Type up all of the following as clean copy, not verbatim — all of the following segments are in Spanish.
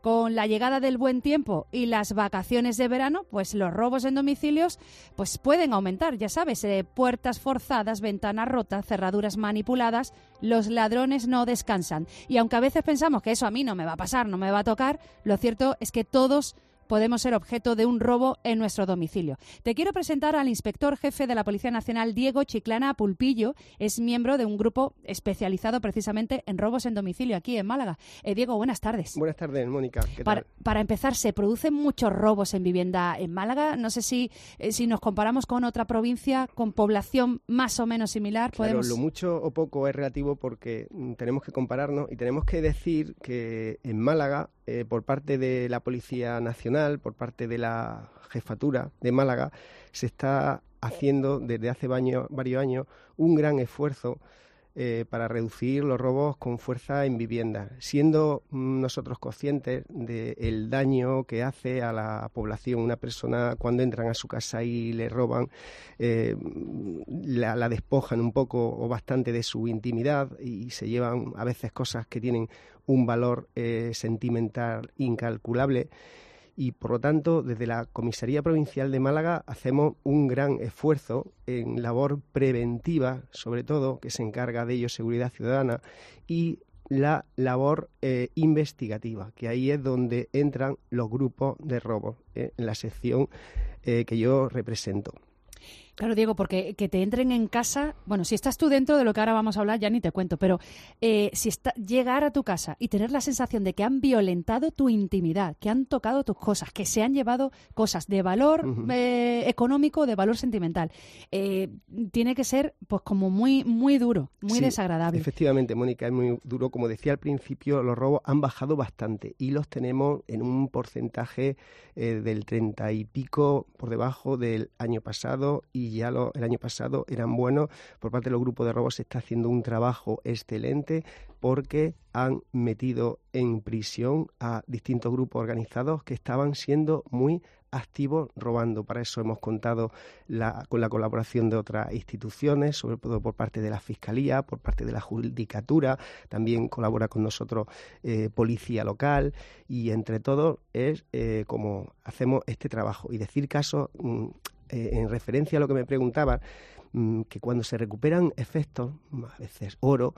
Con la llegada del buen tiempo y las vacaciones de verano, pues los robos en domicilios pues pueden aumentar, ya sabes, puertas forzadas, ventanas rotas, cerraduras manipuladas, los ladrones no descansan. Y aunque a veces pensamos que eso a mí no me va a pasar, no me va a tocar, lo cierto es que todos podemos ser objeto de un robo en nuestro domicilio. Te quiero presentar al inspector jefe de la Policía Nacional, Diego Chiclana Pulpillo. Es miembro de un grupo especializado precisamente en robos en domicilio aquí en Málaga. Diego, buenas tardes. Buenas tardes, Mónica. ¿Qué tal? Para empezar, ¿se producen muchos robos en vivienda en Málaga? No sé si nos comparamos con otra provincia con población más o menos similar. Claro, lo mucho o poco es relativo porque tenemos que compararnos y tenemos que decir que en Málaga, por parte de la Policía Nacional, por parte de la Jefatura de Málaga, se está haciendo desde hace varios años un gran esfuerzo para reducir los robos con fuerza en viviendas, siendo nosotros conscientes del daño que hace a la población una persona cuando entran a su casa y le roban, la despojan un poco o bastante de su intimidad y se llevan a veces cosas que tienen un valor sentimental incalculable. Y, por lo tanto, desde la Comisaría Provincial de Málaga hacemos un gran esfuerzo en labor preventiva, sobre todo, que se encarga de ello Seguridad Ciudadana, y la labor investigativa, que ahí es donde entran los grupos de robo, en la sección que yo represento. Claro, Diego, porque que te entren en casa, bueno, si estás tú dentro de lo que ahora vamos a hablar, ya ni te cuento, pero llegar a tu casa y tener la sensación de que han violentado tu intimidad, que han tocado tus cosas, que se han llevado cosas de valor económico, de valor sentimental, tiene que ser pues como muy, muy duro, muy desagradable. Efectivamente, Mónica, es muy duro. Como decía al principio, los robos han bajado bastante y los tenemos en un porcentaje del 30 y pico por debajo del año pasado, y ya el año pasado eran buenos. Por parte de los grupos de robos se está haciendo un trabajo excelente porque han metido en prisión a distintos grupos organizados que estaban siendo muy activos robando. Para eso hemos contado con la colaboración de otras instituciones, sobre todo por parte de la Fiscalía, por parte de la Judicatura, también colabora con nosotros Policía Local, y entre todos es como hacemos este trabajo. Y decir casos, en referencia a lo que me preguntaba, que cuando se recuperan efectos, a veces oro,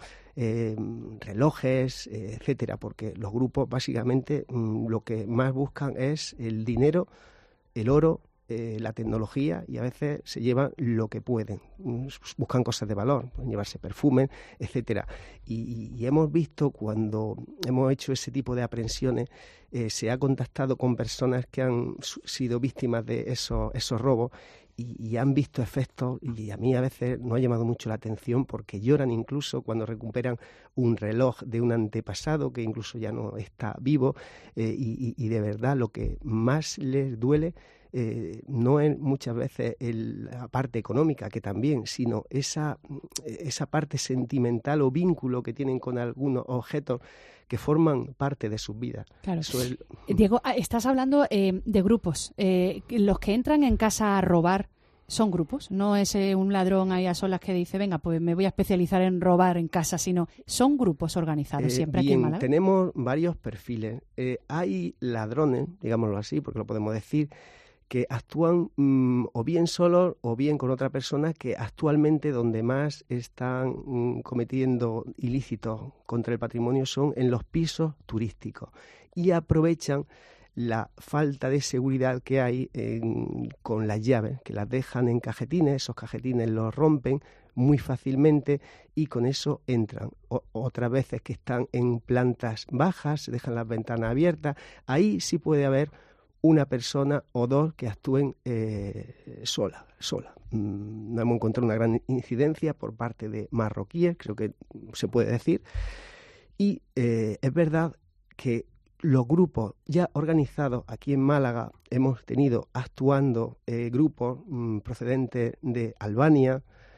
relojes, etcétera, porque los grupos básicamente lo que más buscan es el dinero, el oro, la tecnología, y a veces se llevan lo que pueden, buscan cosas de valor, pueden llevarse perfumes, etcétera. Y hemos visto, cuando hemos hecho ese tipo de aprehensiones, se ha contactado con personas que han sido víctimas de esos robos y han visto efectos, y a mí a veces no ha llamado mucho la atención porque lloran incluso cuando recuperan un reloj de un antepasado que incluso ya no está vivo, y de verdad lo que más les duele no es muchas veces la parte económica, que también, sino esa parte sentimental o vínculo que tienen con algunos objetos que forman parte de sus vidas. Claro. Diego, estás hablando de grupos. Los que entran en casa a robar son grupos, no es un ladrón ahí a solas que dice, venga, pues me voy a especializar en robar en casa, sino son grupos organizados siempre aquí en Málaga. Tenemos varios perfiles. Hay ladrones, digámoslo así, porque lo podemos decir, que actúan o bien solos o bien con otra persona, que actualmente donde más están cometiendo ilícitos contra el patrimonio son en los pisos turísticos, y aprovechan la falta de seguridad que hay con las llaves, que las dejan en cajetines, esos cajetines los rompen muy fácilmente y con eso entran. Otras veces que están en plantas bajas, se dejan las ventanas abiertas, ahí sí puede haber una persona o dos que actúen sola. No hemos encontrado una gran incidencia por parte de marroquíes, creo que se puede decir, y es verdad que los grupos ya organizados aquí en Málaga, hemos tenido actuando grupos procedentes de Albania,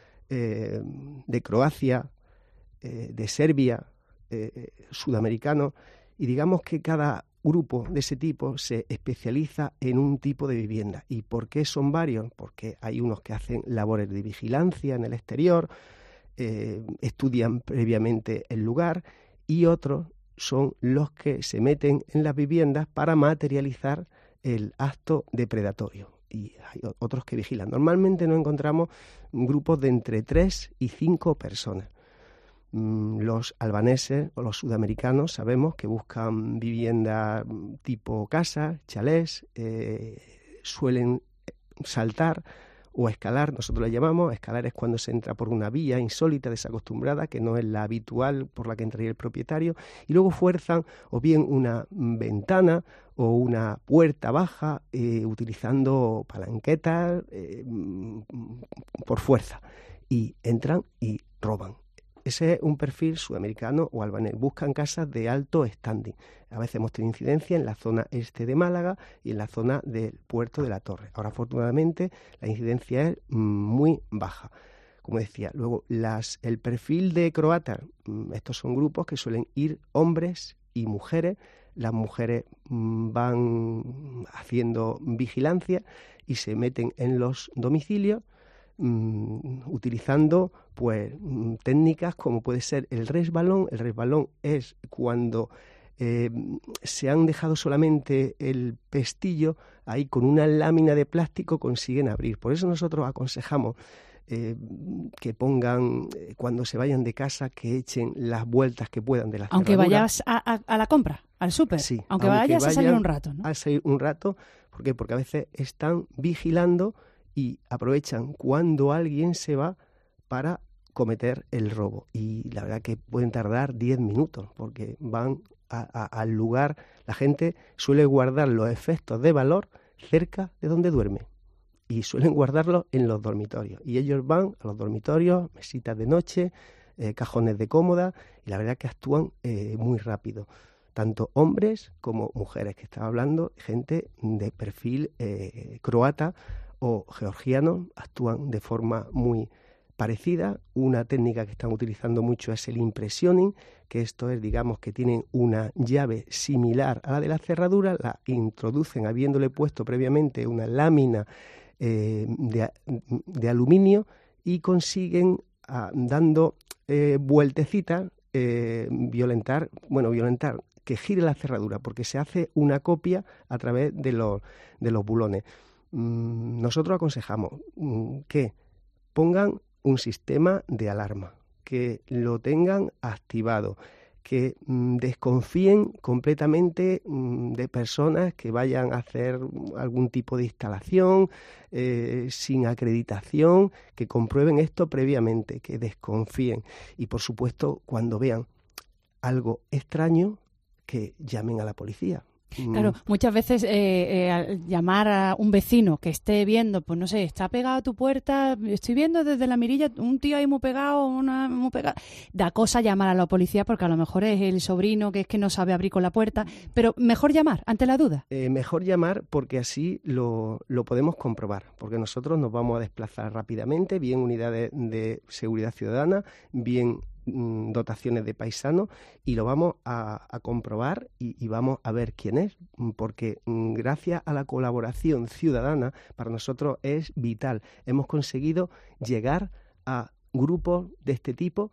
de Croacia, de Serbia, sudamericanos, y digamos que cada grupo de ese tipo se especializa en un tipo de vivienda. ¿Y por qué son varios? Porque hay unos que hacen labores de vigilancia en el exterior, estudian previamente el lugar, y otros son los que se meten en las viviendas para materializar el acto depredatorio. Y hay otros que vigilan. Normalmente nos encontramos grupos de entre 3 y 5 personas. Los albaneses o los sudamericanos sabemos que buscan viviendas tipo casa, chalés, suelen saltar o escalar, nosotros le llamamos. Escalar es cuando se entra por una vía insólita, desacostumbrada, que no es la habitual por la que entraría el propietario, y luego fuerzan o bien una ventana o una puerta baja utilizando palanquetas por fuerza, y entran y roban. Ese es un perfil sudamericano o albanés. Buscan casas de alto standing. A veces hemos tenido incidencia en la zona este de Málaga y en la zona del puerto de la Torre. Ahora, afortunadamente, la incidencia es muy baja. Como decía, luego el perfil de croatas, estos son grupos que suelen ir hombres y mujeres. Las mujeres van haciendo vigilancia y se meten en los domicilios, utilizando pues técnicas como puede ser el resbalón. El resbalón es cuando se han dejado solamente el pestillo, ahí con una lámina de plástico consiguen abrir. Por eso nosotros aconsejamos que pongan, cuando se vayan de casa, que echen las vueltas que puedan de la cerradura. Aunque vayas a la compra, al súper, sí, aunque vayas a salir un rato, ¿no? A salir un rato, ¿por qué? Porque a veces están vigilando y aprovechan cuando alguien se va para cometer el robo. Y la verdad que pueden tardar 10 minutos, porque van al lugar. La gente suele guardar los efectos de valor cerca de donde duerme, y suelen guardarlos en los dormitorios. Y ellos van a los dormitorios, mesitas de noche, cajones de cómoda, y la verdad que actúan muy rápido. Tanto hombres como mujeres, que estaba hablando, gente de perfil croata o georgiano, actúan de forma muy parecida. Una técnica que están utilizando mucho es el impressioning, que esto es, digamos, que tienen una llave similar a la de la cerradura, la introducen habiéndole puesto previamente una lámina de aluminio, y consiguen, dando vueltecitas, violentar, que gire la cerradura, porque se hace una copia a través de los bulones. Nosotros aconsejamos que pongan un sistema de alarma, que lo tengan activado, que desconfíen completamente de personas que vayan a hacer algún tipo de instalación sin acreditación, que comprueben esto previamente, que desconfíen. Y, por supuesto, cuando vean algo extraño, que llamen a la policía. Claro, muchas veces al llamar a un vecino que esté viendo, pues no sé, está pegado a tu puerta, estoy viendo desde la mirilla un tío ahí muy pegado, muy pegado, da cosa llamar a la policía, porque a lo mejor es el sobrino que es que no sabe abrir con la puerta, pero mejor llamar ante la duda. Mejor llamar, porque así lo podemos comprobar, porque nosotros nos vamos a desplazar rápidamente, bien unidades de seguridad ciudadana, bien dotaciones de paisanos, y lo vamos a comprobar y vamos a ver quién es, porque gracias a la colaboración ciudadana para nosotros es vital. Hemos conseguido llegar a grupos de este tipo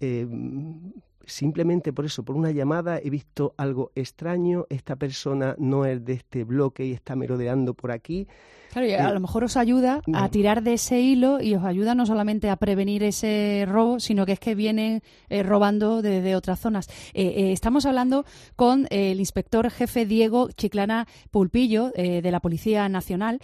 simplemente por eso, por una llamada: he visto algo extraño, esta persona no es de este bloque y está merodeando por aquí. Claro, y a lo mejor os ayuda a tirar de ese hilo, y os ayuda no solamente a prevenir ese robo, sino que es que vienen robando desde otras zonas. Estamos hablando con el inspector jefe Diego Chiclana Pulpillo, de la Policía Nacional.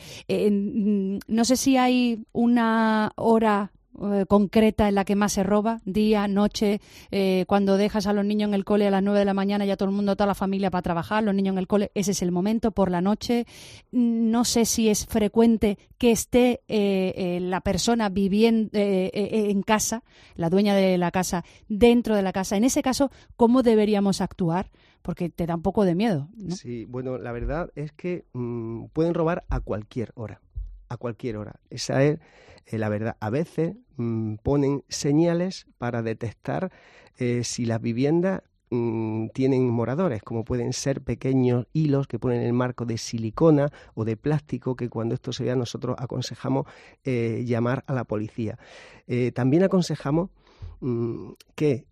No sé si hay una hora concreta en la que más se roba, día, noche, cuando dejas a los niños en el cole a las 9 de la mañana, ya todo el mundo, toda la familia para trabajar, los niños en el cole, ese es el momento, por la noche. No sé si es frecuente que esté la persona viviendo en casa, la dueña de la casa, dentro de la casa. En ese caso, ¿cómo deberíamos actuar? Porque te da un poco de miedo, ¿no? Sí, bueno, la verdad es que pueden robar a cualquier hora. A cualquier hora. Esa es la verdad. A veces ponen señales para detectar si las viviendas tienen moradores, como pueden ser pequeños hilos que ponen en el marco de silicona o de plástico, que cuando esto se vea nosotros aconsejamos llamar a la policía. También aconsejamos que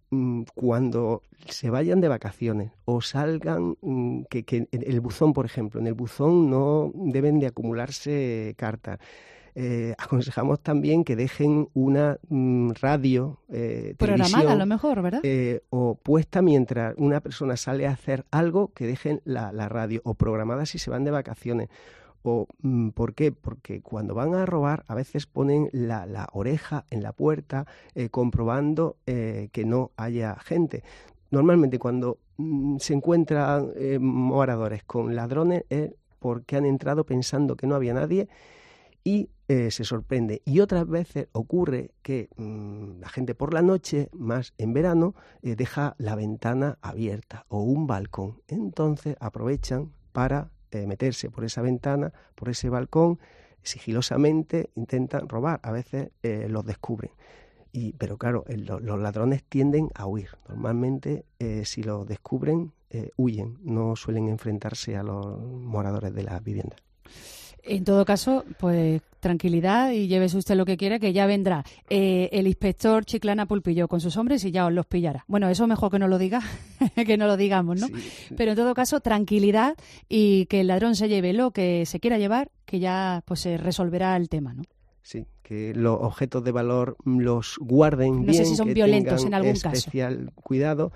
cuando se vayan de vacaciones o salgan, que en el buzón, por ejemplo, en el buzón no deben de acumularse cartas. Aconsejamos también que dejen una radio, programada televisión, a lo mejor, ¿verdad? O puesta mientras una persona sale a hacer algo, que dejen la radio, o programada si se van de vacaciones. ¿Por qué? Porque cuando van a robar a veces ponen la oreja en la puerta comprobando que no haya gente. Normalmente cuando se encuentran moradores con ladrones es porque han entrado pensando que no había nadie y se sorprende. Y otras veces ocurre que la gente por la noche, más en verano, deja la ventana abierta o un balcón. Entonces aprovechan para meterse por esa ventana, por ese balcón, sigilosamente intentan robar. A veces los descubren. Pero claro, los ladrones tienden a huir. Normalmente, si los descubren, huyen. No suelen enfrentarse a los moradores de las viviendas. En todo caso, pues tranquilidad y llévese usted lo que quiera, que ya vendrá el inspector Chiclana Pulpillo con sus hombres y ya os los pillará. Bueno, eso mejor que no lo diga, que no lo digamos, ¿no? Sí. Pero en todo caso, tranquilidad y que el ladrón se lleve lo que se quiera llevar, que ya pues se resolverá el tema, ¿no? Sí, que los objetos de valor los guarden bien. No sé si son que violentos tengan en algún caso. Especial cuidado.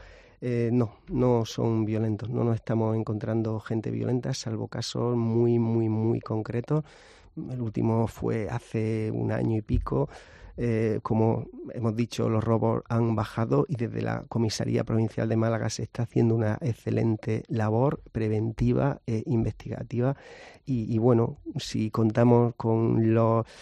No son violentos. No nos estamos encontrando gente violenta, salvo casos muy, muy, muy concretos. El último fue hace un año y pico. Como hemos dicho, los robos han bajado y desde la Comisaría Provincial de Málaga se está haciendo una excelente labor preventiva e investigativa. Y bueno, si contamos con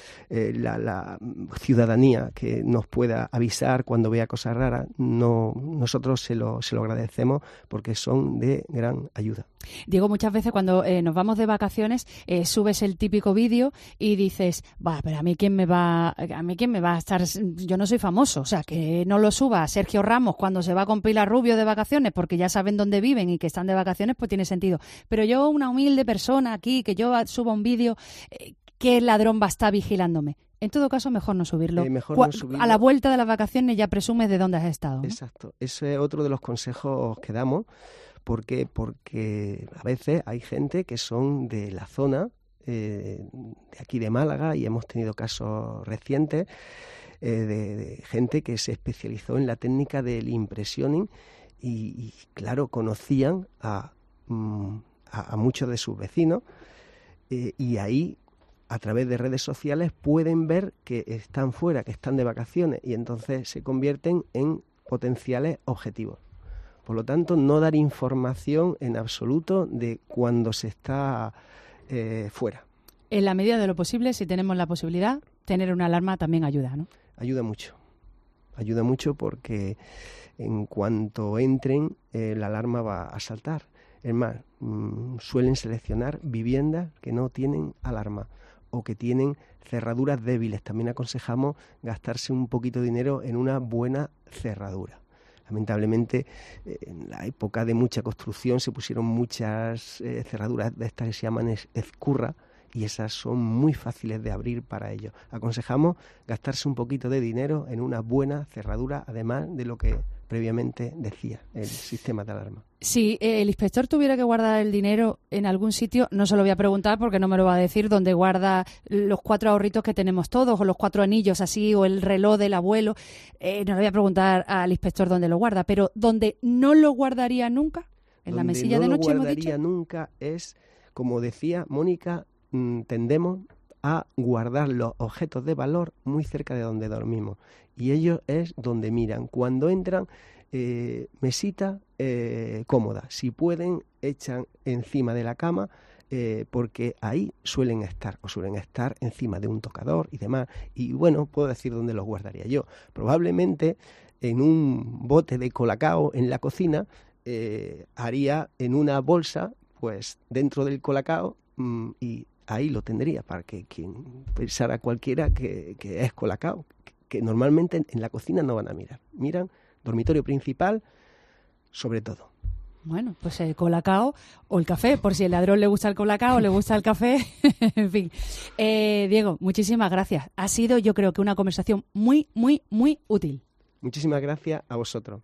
la ciudadanía que nos pueda avisar cuando vea cosas raras, nosotros se lo agradecemos porque son de gran ayuda. Diego, muchas veces cuando nos vamos de vacaciones subes el típico vídeo y dices, pero a mí quién me va a estar, yo no soy famoso, o sea, que no lo suba Sergio Ramos cuando se va con Pilar Rubio de vacaciones porque ya saben dónde viven y que están de vacaciones, pues tiene sentido. Pero yo, una humilde persona aquí, que yo suba un vídeo, ¿qué ladrón va a estar vigilándome? En todo caso, mejor no subirlo. A la vuelta de las vacaciones ya presumes de dónde has estado, ¿no? Exacto. Ese es otro de los consejos que damos. ¿Por qué? Porque a veces hay gente que son de la zona de aquí de Málaga y hemos tenido casos recientes de gente que se especializó en la técnica del impressioning y claro, conocían a muchos de sus vecinos y ahí a través de redes sociales pueden ver que están fuera, que están de vacaciones y entonces se convierten en potenciales objetivos. Por lo tanto, no dar información en absoluto de cuando se está fuera. En la medida de lo posible, si tenemos la posibilidad, tener una alarma también ayuda, ¿no? Ayuda mucho porque en cuanto entren, la alarma va a saltar. Es más, suelen seleccionar viviendas que no tienen alarma o que tienen cerraduras débiles. También aconsejamos gastarse un poquito de dinero en una buena cerradura. Lamentablemente, en la época de mucha construcción se pusieron muchas cerraduras de estas que se llaman ezcurra y esas son muy fáciles de abrir para ellos. Aconsejamos gastarse un poquito de dinero en una buena cerradura, además de lo que previamente decía el sistema de alarma. Si el inspector tuviera que guardar el dinero en algún sitio, no se lo voy a preguntar porque no me lo va a decir dónde guarda los 4 ahorritos que tenemos todos o los 4 anillos así o el reloj del abuelo. No le voy a preguntar al inspector dónde lo guarda, pero donde no lo guardaría nunca, en la mesilla de noche, hemos dicho. Donde no lo guardaría nunca es, como decía Mónica, tendemos a guardar los objetos de valor muy cerca de donde dormimos y ellos es donde miran. Cuando entran, mesita cómoda, si pueden echan encima de la cama porque ahí suelen estar encima de un tocador y demás. Y bueno, puedo decir dónde los guardaría yo. Probablemente en un bote de colacao en la cocina, haría en una bolsa pues dentro del colacao y ahí lo tendría para que quien pensara cualquiera que es colacao, que normalmente en la cocina no van a miran dormitorio principal sobre todo. Bueno, pues el colacao o el café, por si el ladrón le gusta el colacao o le gusta el café, en fin. Diego, muchísimas gracias. Ha sido, yo creo que una conversación muy, muy, muy útil. Muchísimas gracias a vosotros.